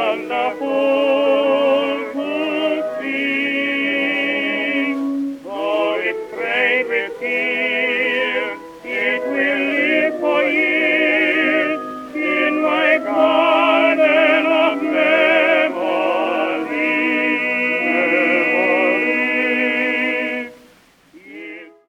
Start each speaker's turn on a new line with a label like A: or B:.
A: wonderful to see. So it prayed with him.